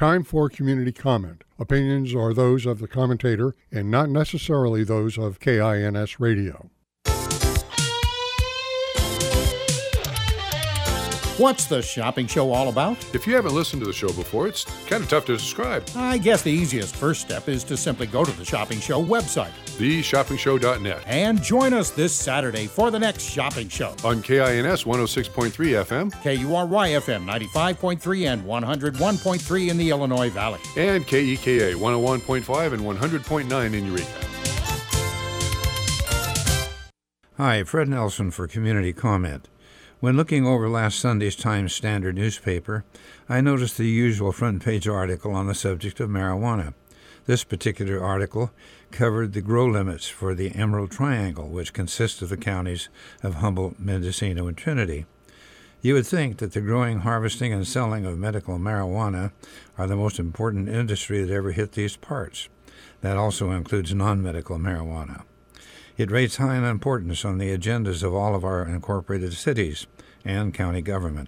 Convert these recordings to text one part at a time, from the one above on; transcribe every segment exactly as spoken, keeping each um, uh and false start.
Time for community comment. Opinions are those of the commentator and not necessarily those of K I N S Radio. What's the shopping show all about? If you haven't listened to the show before, it's kind of tough to describe. I guess the easiest first step is to simply go to the Shopping Show website, the shopping show dot net, and join us this Saturday for the next shopping show. On K I N S one oh six point three F M, K U R Y F M ninety-five point three and one oh one point three in the Illinois Valley, and K E K A one oh one point five and one hundred point nine in Eureka. Hi, Fred Nelson for Community Comment. When looking over last Sunday's Times Standard newspaper, I noticed the usual front-page article on the subject of marijuana. This particular article covered the grow limits for the Emerald Triangle, which consists of the counties of Humboldt, Mendocino, and Trinity. You would think that the growing, harvesting, and selling of medical marijuana are the most important industry that ever hit these parts. That also includes non-medical marijuana. It rates high in importance on the agendas of all of our incorporated cities and county government.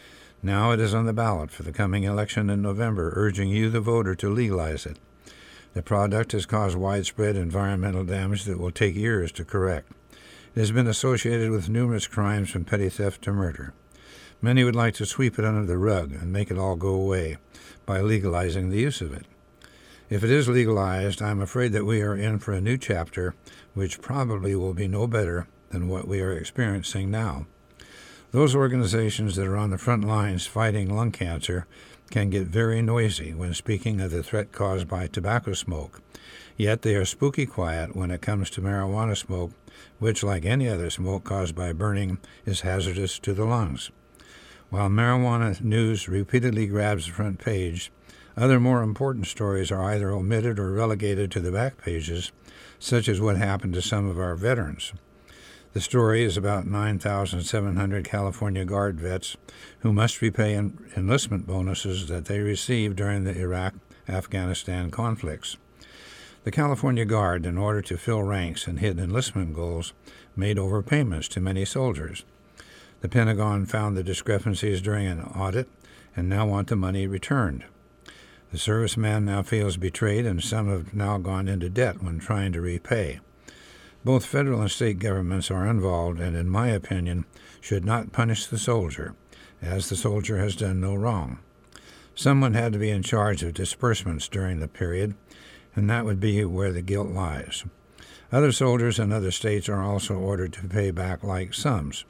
Now it is on the ballot for the coming election in November, urging you, the voter, to legalize it. The product has caused widespread environmental damage that will take years to correct. It has been associated with numerous crimes from petty theft to murder. Many would like to sweep it under the rug and make it all go away by legalizing the use of it. If it is legalized, I'm afraid that we are in for a new chapter, which probably will be no better than what we are experiencing now. Those organizations that are on the front lines fighting lung cancer can get very noisy when speaking of the threat caused by tobacco smoke, yet they are spooky quiet when it comes to marijuana smoke, which, like any other smoke caused by burning, is hazardous to the lungs. While marijuana news repeatedly grabs the front page, other more important stories are either omitted or relegated to the back pages, such as what happened to some of our veterans. The story is about nine thousand seven hundred California Guard vets who must repay en- enlistment bonuses that they received during the Iraq-Afghanistan conflicts. The California Guard, in order to fill ranks and hit enlistment goals, made overpayments to many soldiers. The Pentagon found the discrepancies during an audit and now want the money returned. The serviceman now feels betrayed, and some have now gone into debt when trying to repay. Both federal and state governments are involved and, in my opinion, should not punish the soldier, as the soldier has done no wrong. Someone had to be in charge of disbursements during the period, and that would be where the guilt lies. Other soldiers in other states are also ordered to pay back like sums.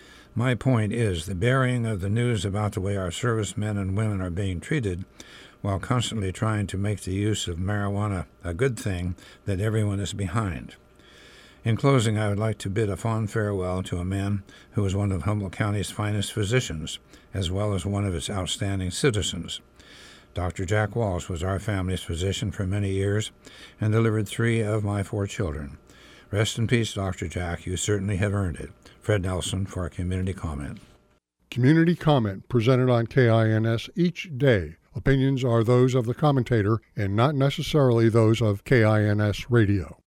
My point is the burying of the news about the way our servicemen and women are being treated, while constantly trying to make the use of marijuana a good thing that everyone is behind. In closing, I would like to bid a fond farewell to a man who was one of Humboldt County's finest physicians, as well as one of its outstanding citizens. Doctor Jack Walsh was our family's physician for many years and delivered three of my four children. Rest in peace, Doctor Jack. You certainly have earned it. Fred Nelson for our Community Comment. Community comment presented on K I N S each day. Opinions are those of the commentator and not necessarily those of K I N S Radio.